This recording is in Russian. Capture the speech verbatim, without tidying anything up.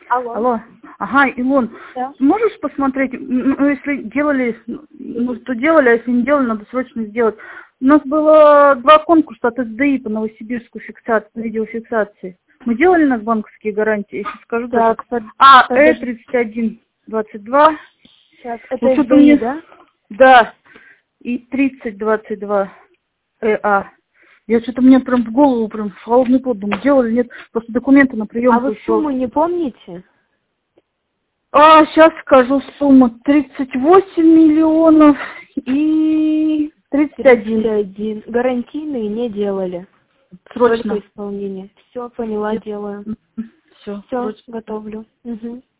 Алло. Алло. Ага, Илон, Да. можешь посмотреть, ну, если делали, ну, что делали, а если не делали, надо срочно сделать. У нас было два конкурса от эс дэ и по Новосибирску фиксации, видеофиксации. Мы делали на банковские гарантии, я сейчас скажу даже. Так, под... А, Э подожди. тридцать один двадцать два. Сейчас, это Вот эс что-то дэ и, мне... да? Да. И тридцать двадцать два Э А. Я что-то мне прям в голову, прям в холодный пот думаю, делали, нет, просто документы на А приемку вы еще. сумму не помните? А, сейчас скажу сумму. тридцать восемь миллионов и тридцать один. тридцать один. Гарантийные не делали. Срочно. Только исполнение. Все, поняла, делаю. Все, Все, срочно. готовлю. Угу.